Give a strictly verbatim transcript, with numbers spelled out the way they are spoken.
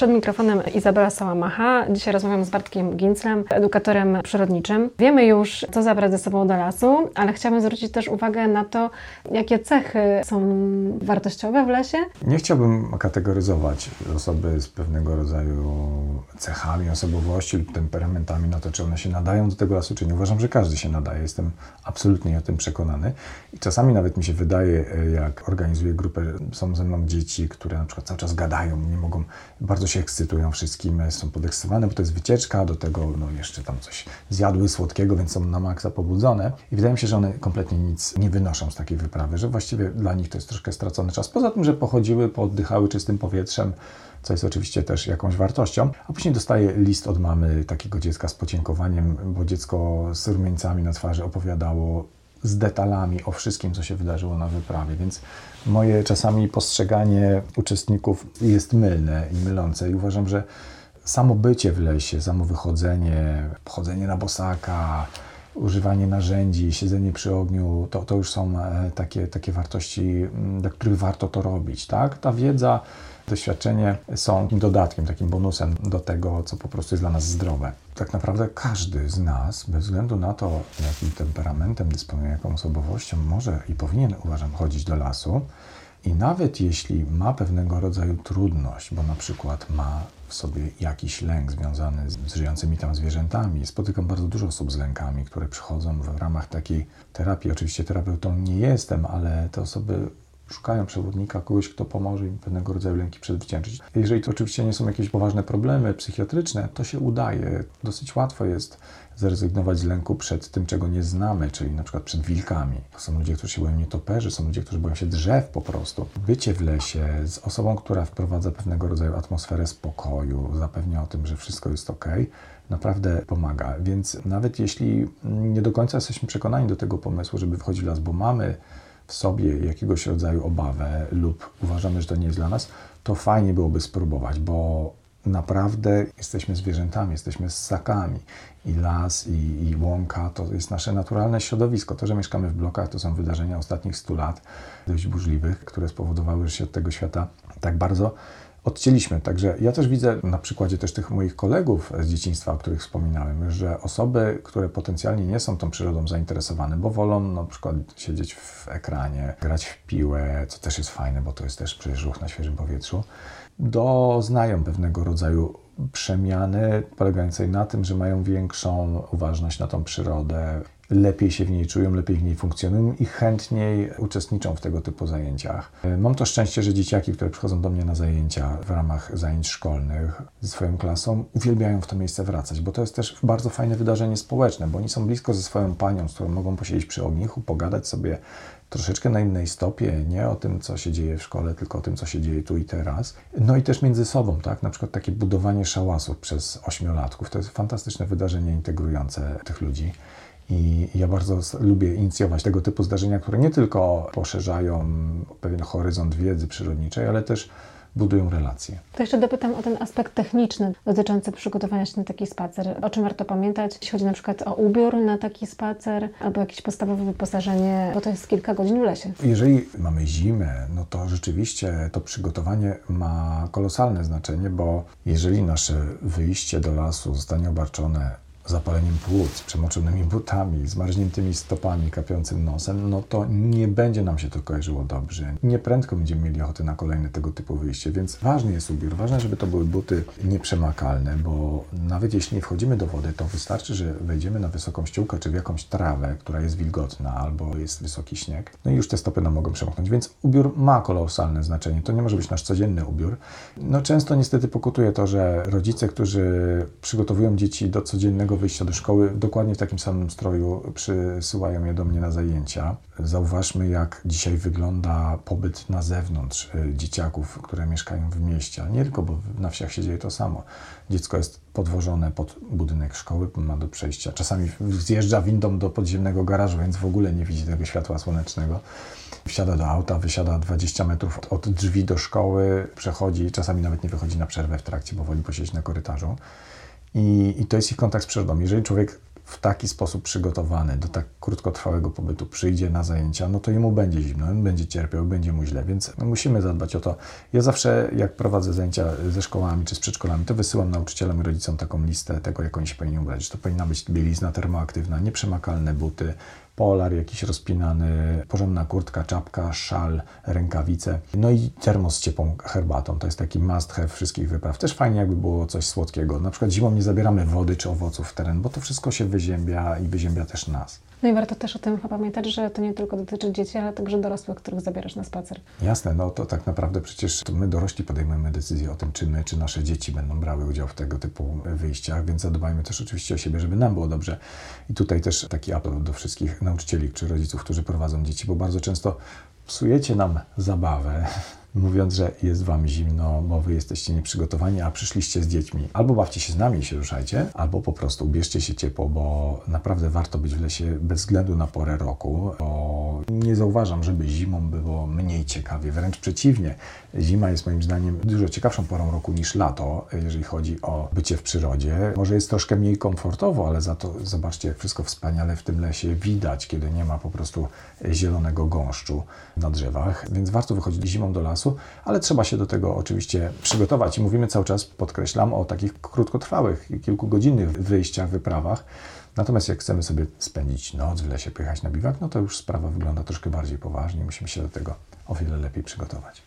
Przed mikrofonem Izabela Sałamacha. Dzisiaj rozmawiam z Bartkiem Ginzlem, edukatorem przyrodniczym. Wiemy już, co zabrać ze sobą do lasu, ale chciałabym zwrócić też uwagę na to, jakie cechy są wartościowe w lesie. Nie chciałbym kategoryzować osoby z pewnego rodzaju cechami osobowości lub temperamentami na to, czy one się nadają do tego lasu, czy nie. Uważam, że każdy się nadaje. Jestem absolutnie o tym przekonany. I czasami nawet mi się wydaje, jak organizuję grupę, są ze mną dzieci, które na przykład cały czas gadają, nie mogą, bardzo się ekscytują wszystkim, są podekscytowane, bo to jest wycieczka, do tego no, jeszcze tam coś zjadły słodkiego, więc są na maksa pobudzone. I wydaje mi się, że one kompletnie nic nie wynoszą z takiej wyprawy, że właściwie dla nich to jest troszkę stracony czas. Poza tym, że pochodziły, pooddychały czystym powietrzem, co jest oczywiście też jakąś wartością, a później dostaję list od mamy takiego dziecka z podziękowaniem, bo dziecko z rumieńcami na twarzy opowiadało z detalami o wszystkim, co się wydarzyło na wyprawie, więc moje czasami postrzeganie uczestników jest mylne i mylące i uważam, że samo bycie w lesie, samo wychodzenie, chodzenie na bosaka, używanie narzędzi, siedzenie przy ogniu, to, to już są takie, takie wartości, dla których warto to robić, tak? Ta wiedza, doświadczenie są dodatkiem, takim bonusem do tego, co po prostu jest dla nas zdrowe. Tak naprawdę każdy z nas, bez względu na to, jakim temperamentem dysponuje, jaką osobowością, może i powinien, uważam, chodzić do lasu. I nawet jeśli ma pewnego rodzaju trudność, bo na przykład ma w sobie jakiś lęk związany z, z żyjącymi tam zwierzętami. Spotykam bardzo dużo osób z lękami, które przychodzą w ramach takiej terapii. Oczywiście terapeutą nie jestem, ale te osoby szukają przewodnika, kogoś, kto pomoże im pewnego rodzaju lęki przezwyciężyć. Jeżeli to oczywiście nie są jakieś poważne problemy psychiatryczne, to się udaje. Dosyć łatwo jest zrezygnować z lęku przed tym, czego nie znamy, czyli na przykład przed wilkami. Są ludzie, którzy się boją nietoperzy, są ludzie, którzy boją się drzew po prostu. Bycie w lesie z osobą, która wprowadza pewnego rodzaju atmosferę spokoju, zapewnia o tym, że wszystko jest okej, naprawdę pomaga. Więc nawet jeśli nie do końca jesteśmy przekonani do tego pomysłu, żeby wchodzić w las, bo mamy w sobie jakiegoś rodzaju obawę lub uważamy, że to nie jest dla nas, to fajnie byłoby spróbować, bo naprawdę jesteśmy zwierzętami, jesteśmy ssakami i las, i, i łąka to jest nasze naturalne środowisko. To, że mieszkamy w blokach, to są wydarzenia ostatnich stu lat, dość burzliwych, które spowodowały, że się od tego świata tak bardzo odcięliśmy. Także ja też widzę na przykładzie też tych moich kolegów z dzieciństwa, o których wspominałem, że osoby, które potencjalnie nie są tą przyrodą zainteresowane, bo wolą na przykład siedzieć w ekranie, grać w piłę, co też jest fajne, bo to jest też przecież ruch na świeżym powietrzu, doznają pewnego rodzaju przemiany polegającej na tym, że mają większą uważność na tą przyrodę, lepiej się w niej czują, lepiej w niej funkcjonują i chętniej uczestniczą w tego typu zajęciach. Mam to szczęście, że dzieciaki, które przychodzą do mnie na zajęcia w ramach zajęć szkolnych ze swoją klasą, uwielbiają w to miejsce wracać, bo to jest też bardzo fajne wydarzenie społeczne, bo oni są blisko ze swoją panią, z którą mogą posiedzieć przy ognisku, pogadać sobie troszeczkę na innej stopie, nie o tym, co się dzieje w szkole, tylko o tym, co się dzieje tu i teraz. No i też między sobą, tak? Na przykład takie budowanie szałasów przez ośmiolatków. To jest fantastyczne wydarzenie integrujące tych ludzi. I ja bardzo lubię inicjować tego typu zdarzenia, które nie tylko poszerzają pewien horyzont wiedzy przyrodniczej, ale też budują relacje. To jeszcze dopytam o ten aspekt techniczny dotyczący przygotowania się na taki spacer. O czym warto pamiętać, jeśli chodzi na przykład o ubiór na taki spacer albo jakieś podstawowe wyposażenie, bo to jest kilka godzin w lesie. Jeżeli mamy zimę, no to rzeczywiście to przygotowanie ma kolosalne znaczenie, bo jeżeli nasze wyjście do lasu zostanie obarczone zapaleniem płuc, przemoczonymi butami, zmarzniętymi stopami, kapiącym nosem, no to nie będzie nam się to kojarzyło dobrze. Nieprędko będziemy mieli ochotę na kolejne tego typu wyjście, więc ważny jest ubiór. Ważne, żeby to były buty nieprzemakalne, bo nawet jeśli nie wchodzimy do wody, to wystarczy, że wejdziemy na wysoką ściółkę czy w jakąś trawę, która jest wilgotna albo jest wysoki śnieg, no i już te stopy nam mogą przemoknąć, więc ubiór ma kolosalne znaczenie. To nie może być nasz codzienny ubiór. No często niestety pokutuje to, że rodzice, którzy przygotowują dzieci do codziennego wyjścia do szkoły, dokładnie w takim samym stroju przysyłają je do mnie na zajęcia. Zauważmy, jak dzisiaj wygląda pobyt na zewnątrz dzieciaków, które mieszkają w mieście, ale nie tylko, bo na wsiach się dzieje to samo. Dziecko jest podwożone pod budynek szkoły, ma do przejścia. Czasami zjeżdża windą do podziemnego garażu, więc w ogóle nie widzi tego światła słonecznego. Wsiada do auta, wysiada dwadzieścia metrów od drzwi do szkoły, przechodzi, czasami nawet nie wychodzi na przerwę w trakcie, bo woli posiedzieć na korytarzu. I, I to jest ich kontakt z przyrodą. Jeżeli człowiek w taki sposób przygotowany do tak krótkotrwałego pobytu przyjdzie na zajęcia, no to jemu będzie zimno, on będzie cierpiał, będzie mu źle, więc no musimy zadbać o to. Ja zawsze, jak prowadzę zajęcia ze szkołami czy z przedszkolami, to wysyłam nauczycielom i rodzicom taką listę tego, jak oni się powinni ubrać. To powinna być bielizna termoaktywna, nieprzemakalne buty, polar jakiś rozpinany, porządna kurtka, czapka, szal, rękawice, no i termos z ciepłą herbatą. To jest taki must have wszystkich wypraw. Też fajnie, jakby było coś słodkiego. Na przykład zimą nie zabieramy wody czy owoców w teren, bo to wszystko się wyziębia i wyziębia też nas. No i warto też o tym pamiętać, że to nie tylko dotyczy dzieci, ale także dorosłych, których zabierasz na spacer. Jasne, no to tak naprawdę przecież to my dorośli podejmujemy decyzję o tym, czy my, czy nasze dzieci będą brały udział w tego typu wyjściach, więc zadbajmy też oczywiście o siebie, żeby nam było dobrze. I tutaj też taki apel do wszystkich nauczycieli czy rodziców, którzy prowadzą dzieci, bo bardzo często psujecie nam zabawę, mówiąc, że jest wam zimno, bo wy jesteście nieprzygotowani, a przyszliście z dziećmi. Albo bawcie się z nami i się ruszajcie, albo po prostu ubierzcie się ciepło, bo naprawdę warto być w lesie bez względu na porę roku, bo nie zauważam, żeby zimą było mniej ciekawie. Wręcz przeciwnie, zima jest moim zdaniem dużo ciekawszą porą roku niż lato, jeżeli chodzi o bycie w przyrodzie. Może jest troszkę mniej komfortowo, ale za to zobaczcie, jak wszystko wspaniale w tym lesie widać, kiedy nie ma po prostu zielonego gąszczu na drzewach, więc warto wychodzić zimą do lasu, ale trzeba się do tego oczywiście przygotować i mówimy cały czas, podkreślam, o takich krótkotrwałych, kilkugodzinnych wyjściach, wyprawach. Natomiast jak chcemy sobie spędzić noc w lesie, pojechać na biwak, no to już sprawa wygląda troszkę bardziej poważnie. Musimy się do tego o wiele lepiej przygotować.